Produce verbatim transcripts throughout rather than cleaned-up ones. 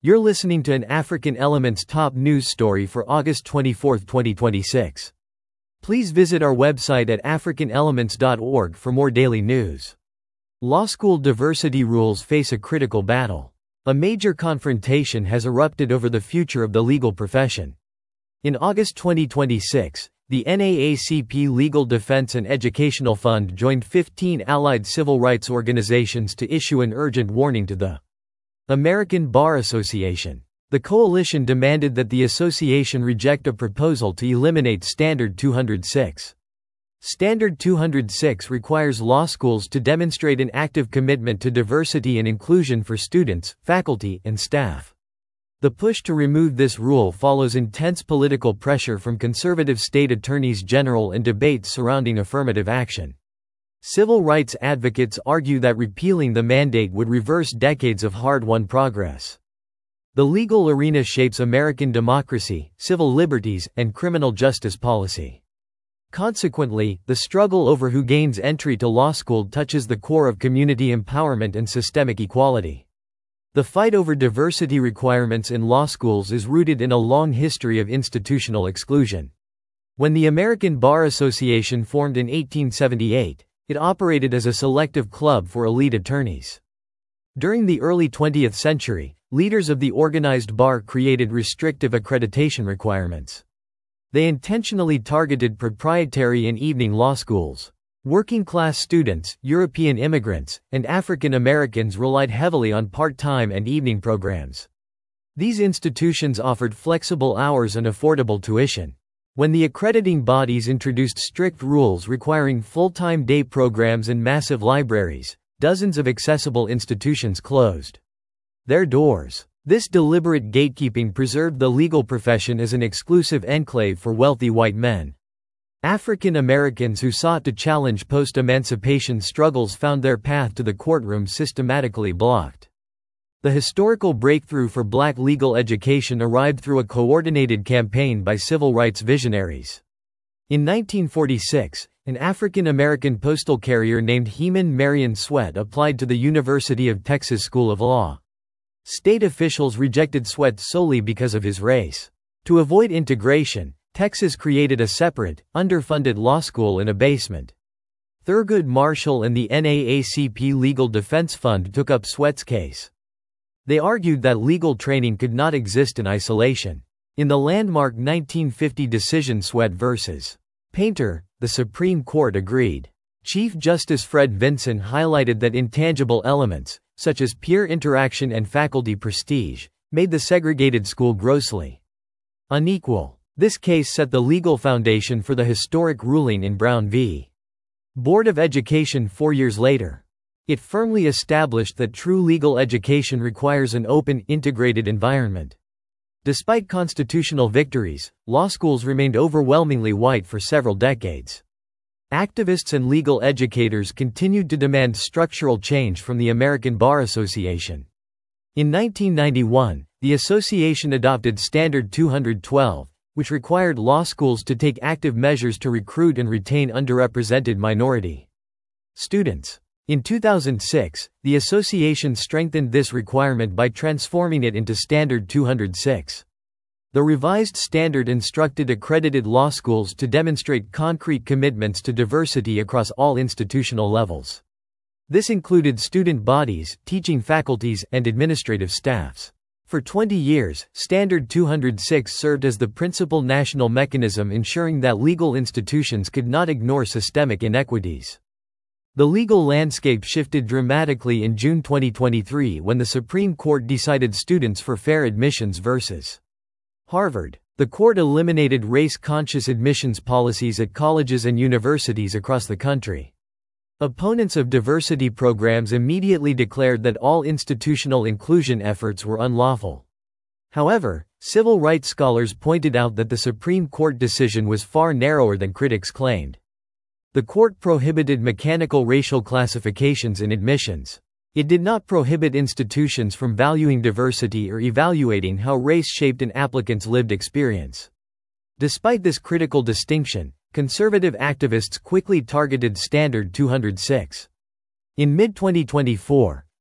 You're listening to an African Elements top news story for August twenty-fourth, twenty twenty-six. Please visit our website at african elements dot org for more daily news. Law school diversity rules face a critical battle. A major confrontation has erupted over the future of the legal profession. In August twenty twenty-six, the N double A C P Legal Defense and Educational Fund joined fifteen allied civil rights organizations to issue an urgent warning to the American Bar Association. The coalition demanded that the association reject a proposal to eliminate Standard two oh six. Standard two oh six requires law schools to demonstrate an active commitment to diversity and inclusion for students, faculty, and staff. The push to remove this rule follows intense political pressure from conservative state attorneys general and debates surrounding affirmative action. Civil rights advocates argue that repealing the mandate would reverse decades of hard-won progress. The legal arena shapes American democracy, civil liberties, and criminal justice policy. Consequently, the struggle over who gains entry to law school touches the core of community empowerment and systemic equality. The fight over diversity requirements in law schools is rooted in a long history of institutional exclusion. When the American Bar Association formed in eighteen seventy-eight, it operated as a selective club for elite attorneys. During the early twentieth century, leaders of the organized bar created restrictive accreditation requirements. They intentionally targeted proprietary and evening law schools. Working-class students, European immigrants, and African Americans relied heavily on part-time and evening programs. These institutions offered flexible hours and affordable tuition. When the accrediting bodies introduced strict rules requiring full-time day programs and massive libraries, dozens of accessible institutions closed their doors. This deliberate gatekeeping preserved the legal profession as an exclusive enclave for wealthy white men. African Americans who sought to challenge post-emancipation struggles found their path to the courtroom systematically blocked. The historical breakthrough for black legal education arrived through a coordinated campaign by civil rights visionaries. In nineteen forty-six, an African American postal carrier named Heman Marion Sweat applied to the University of Texas School of Law. State officials rejected Sweat solely because of his race. To avoid integration, Texas created a separate, underfunded law school in a basement. Thurgood Marshall and the N double A C P Legal Defense Fund took up Sweat's case. They argued that legal training could not exist in isolation. In the landmark nineteen fifty decision Sweat versus Painter, the Supreme Court agreed. Chief Justice Fred Vinson highlighted that intangible elements, such as peer interaction and faculty prestige, made the segregated school grossly unequal. This case set the legal foundation for the historic ruling in Brown v. Board of Education four years later. It firmly established that true legal education requires an open, integrated environment. Despite constitutional victories, law schools remained overwhelmingly white for several decades. Activists and legal educators continued to demand structural change from the American Bar Association. In nineteen ninety-one, the association adopted Standard two twelve, which required law schools to take active measures to recruit and retain underrepresented minority students. In two thousand six, the association strengthened this requirement by transforming it into Standard two oh six. The revised standard instructed accredited law schools to demonstrate concrete commitments to diversity across all institutional levels. This included student bodies, teaching faculties, and administrative staffs. For twenty years, Standard two oh six served as the principal national mechanism ensuring that legal institutions could not ignore systemic inequities. The legal landscape shifted dramatically in June twenty twenty-three when the Supreme Court decided Students for Fair Admissions versus Harvard. The court eliminated race-conscious admissions policies at colleges and universities across the country. Opponents of diversity programs immediately declared that all institutional inclusion efforts were unlawful. However, civil rights scholars pointed out that the Supreme Court decision was far narrower than critics claimed. The court prohibited mechanical racial classifications in admissions. It did not prohibit institutions from valuing diversity or evaluating how race shaped an applicant's lived experience. Despite this critical distinction, conservative activists quickly targeted Standard two oh six. In mid twenty twenty-four,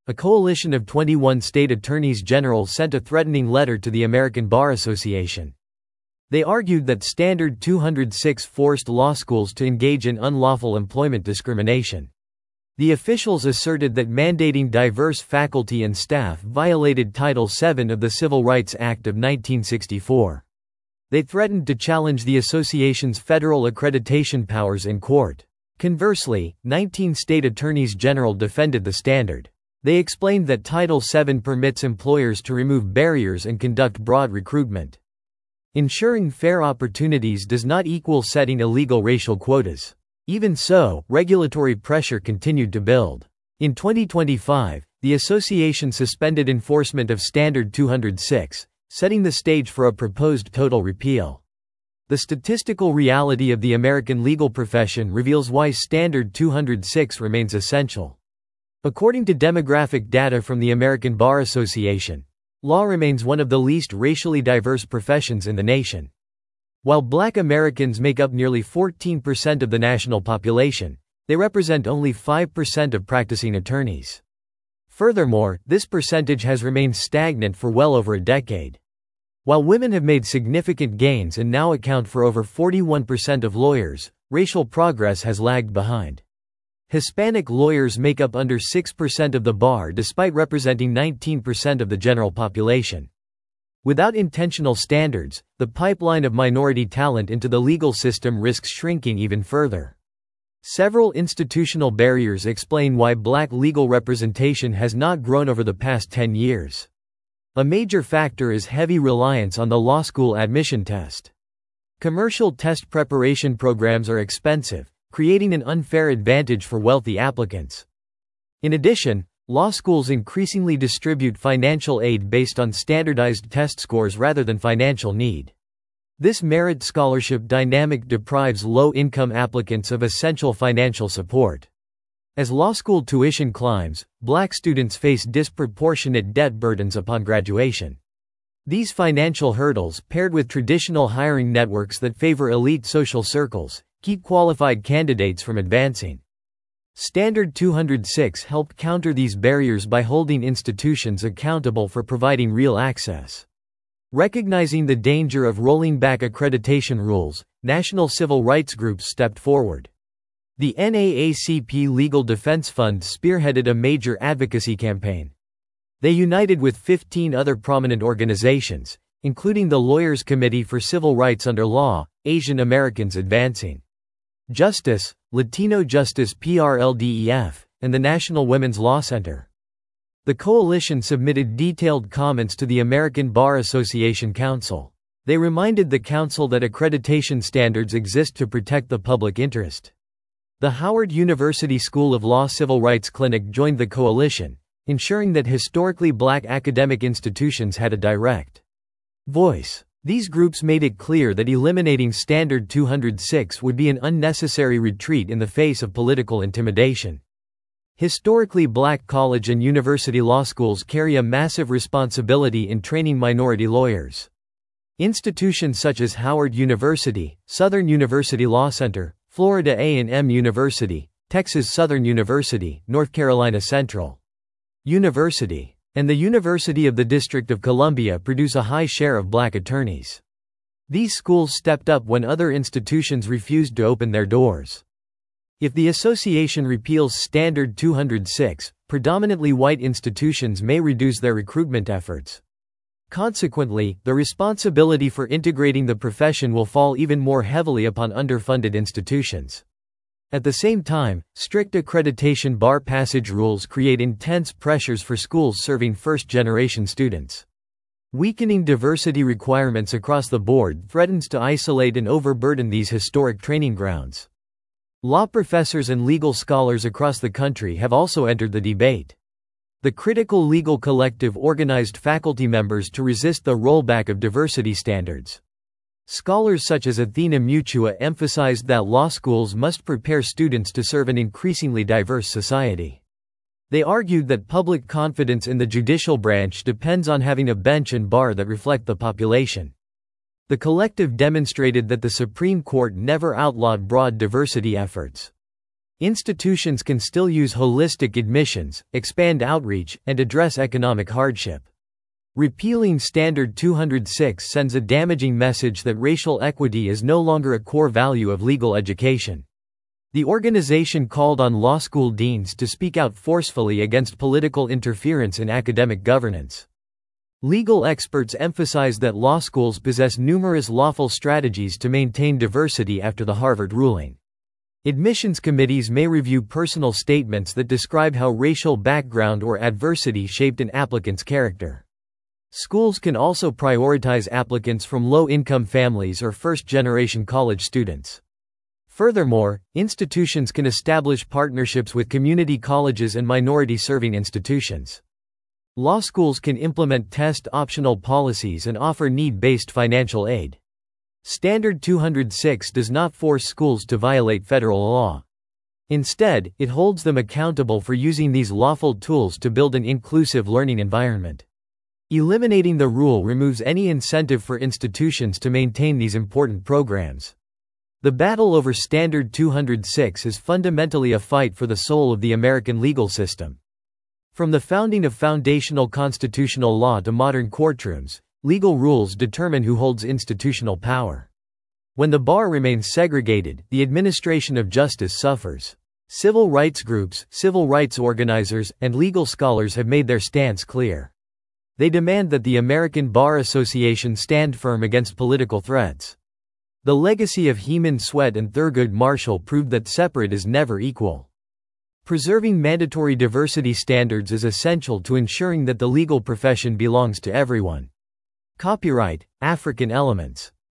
A coalition of twenty-one state attorneys general sent a threatening letter to the American Bar Association. They argued that Standard two hundred six forced law schools to engage in unlawful employment discrimination. The officials asserted that mandating diverse faculty and staff violated Title seven of the Civil Rights Act of nineteen sixty-four. They threatened to challenge the association's federal accreditation powers in court. Conversely, nineteen state attorneys general defended the standard. They explained that Title seven permits employers to remove barriers and conduct broad recruitment. Ensuring fair opportunities does not equal setting illegal racial quotas. Even so, regulatory pressure continued to build. In twenty twenty-five, the association suspended enforcement of Standard two hundred six, setting the stage for a proposed total repeal. The statistical reality of the American legal profession reveals why Standard two hundred six remains essential. According to demographic data from the American Bar Association, law remains one of the least racially diverse professions in the nation. While Black Americans make up nearly fourteen percent of the national population, they represent only five percent of practicing attorneys. Furthermore, this percentage has remained stagnant for well over a decade. While women have made significant gains and now account for over forty-one percent of lawyers, racial progress has lagged behind. Hispanic lawyers make up under six percent of the bar despite representing nineteen percent of the general population. Without intentional standards, the pipeline of minority talent into the legal system risks shrinking even further. Several institutional barriers explain why Black legal representation has not grown over the past ten years. A major factor is heavy reliance on the law school admission test. Commercial test preparation programs are expensive, creating an unfair advantage for wealthy applicants. In addition, law schools increasingly distribute financial aid based on standardized test scores rather than financial need. This merit scholarship dynamic deprives low-income applicants of essential financial support. As law school tuition climbs, Black students face disproportionate debt burdens upon graduation. These financial hurdles, paired with traditional hiring networks that favor elite social circles, keep qualified candidates from advancing. Standard two hundred six helped counter these barriers by holding institutions accountable for providing real access. Recognizing the danger of rolling back accreditation rules, national civil rights groups stepped forward. The N double A C P Legal Defense Fund spearheaded a major advocacy campaign. They united with fifteen other prominent organizations, including the Lawyers Committee for Civil Rights Under Law, Asian Americans Advancing Justice, Latino Justice P R L D E F, and the National Women's Law Center. The coalition submitted detailed comments to the American Bar Association Council. They reminded the council that accreditation standards exist to protect the public interest. The Howard University School of Law Civil Rights Clinic joined the coalition, ensuring that historically Black academic institutions had a direct voice. These groups made it clear that eliminating Standard two hundred six would be an unnecessary retreat in the face of political intimidation. Historically Black college and university law schools carry a massive responsibility in training minority lawyers. Institutions such as Howard University, Southern University Law Center, Florida A and M University, Texas Southern University, North Carolina Central University, and the University of the District of Columbia produce a high share of Black attorneys. These schools stepped up when other institutions refused to open their doors. If the association repeals Standard two hundred six, predominantly white institutions may reduce their recruitment efforts. Consequently, the responsibility for integrating the profession will fall even more heavily upon underfunded institutions. At the same time, strict accreditation bar passage rules create intense pressures for schools serving first-generation students. Weakening diversity requirements across the board threatens to isolate and overburden these historic training grounds. Law professors and legal scholars across the country have also entered the debate. The Critical Legal Collective organized faculty members to resist the rollback of diversity standards. Scholars such as Athena Mutua emphasized that law schools must prepare students to serve an increasingly diverse society. They argued that public confidence in the judicial branch depends on having a bench and bar that reflect the population. The collective demonstrated that the Supreme Court never outlawed broad diversity efforts. Institutions can still use holistic admissions, expand outreach, and address economic hardship. Repealing Standard two hundred six sends a damaging message that racial equity is no longer a core value of legal education. The organization called on law school deans to speak out forcefully against political interference in academic governance. Legal experts emphasize that law schools possess numerous lawful strategies to maintain diversity after the Harvard ruling. Admissions committees may review personal statements that describe how racial background or adversity shaped an applicant's character. Schools can also prioritize applicants from low-income families or first-generation college students. Furthermore, institutions can establish partnerships with community colleges and minority-serving institutions. Law schools can implement test-optional policies and offer need-based financial aid. Standard two hundred six does not force schools to violate federal law. Instead, it holds them accountable for using these lawful tools to build an inclusive learning environment. Eliminating the rule removes any incentive for institutions to maintain these important programs. The battle over Standard two hundred six is fundamentally a fight for the soul of the American legal system. From the founding of foundational constitutional law to modern courtrooms, legal rules determine who holds institutional power. When the bar remains segregated, the administration of justice suffers. Civil rights groups, civil rights organizers, and legal scholars have made their stance clear. They demand that the American Bar Association stand firm against political threats. The legacy of Heman Sweat and Thurgood Marshall proved that separate is never equal. Preserving mandatory diversity standards is essential to ensuring that the legal profession belongs to everyone. Copyright, African Elements.